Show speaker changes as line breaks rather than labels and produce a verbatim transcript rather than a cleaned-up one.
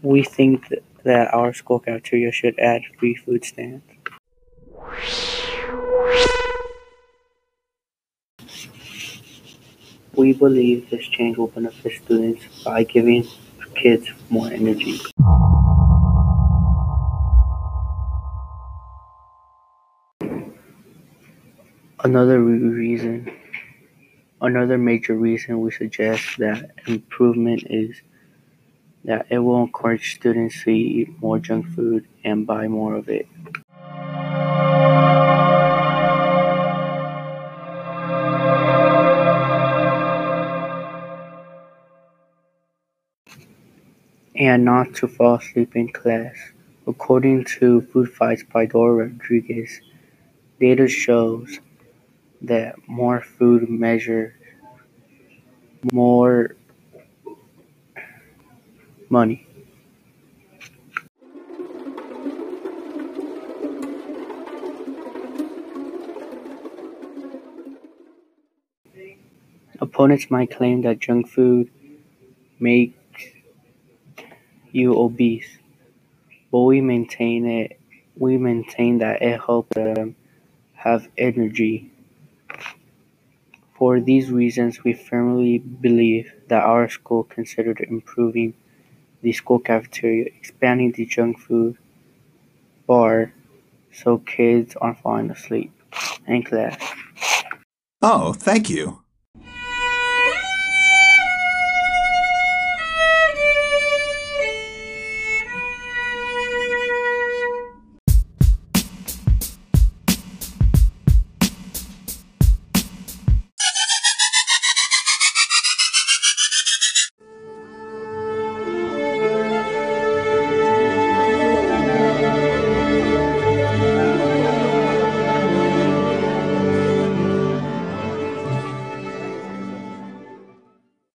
We think th- that our school cafeteria should add free food stands. We believe this change will benefit students by giving kids more energy. Another re- reason, another major reason we suggest that improvement is that it will encourage students to eat more junk food and buy more of it. And not to fall asleep in class. According to Food Fights by Dora Rodriguez, data shows that more food measures more money. Opponents might claim that junk food makes you obese, but we maintain it. We maintain that it helps them have energy. For these reasons, we firmly believe that our school considered improving the school cafeteria, expanding the junk food bar so kids aren't falling asleep in class.
Oh, thank you.